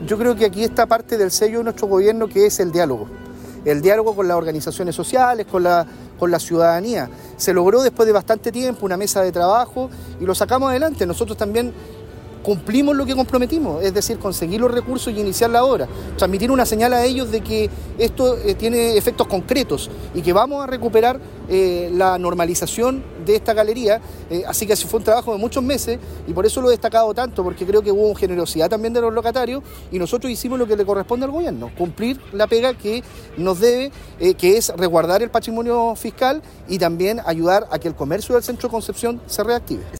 Yo creo que aquí está parte del sello de nuestro gobierno, que es el diálogo con las organizaciones sociales, con la ciudadanía. Se logró después de bastante tiempo una mesa de trabajo y lo sacamos adelante. Nosotros también cumplimos lo que comprometimos, es decir, conseguir los recursos y iniciar la obra. Transmitir una señal a ellos de que esto tiene efectos concretos y que vamos a recuperar la normalización de esta galería. Así que fue un trabajo de muchos meses y por eso lo he destacado tanto, porque creo que hubo generosidad también de los locatarios y nosotros hicimos lo que le corresponde al gobierno, cumplir la pega que nos debe, que es resguardar el patrimonio fiscal y también ayudar a que el comercio del Centro Concepción se reactive.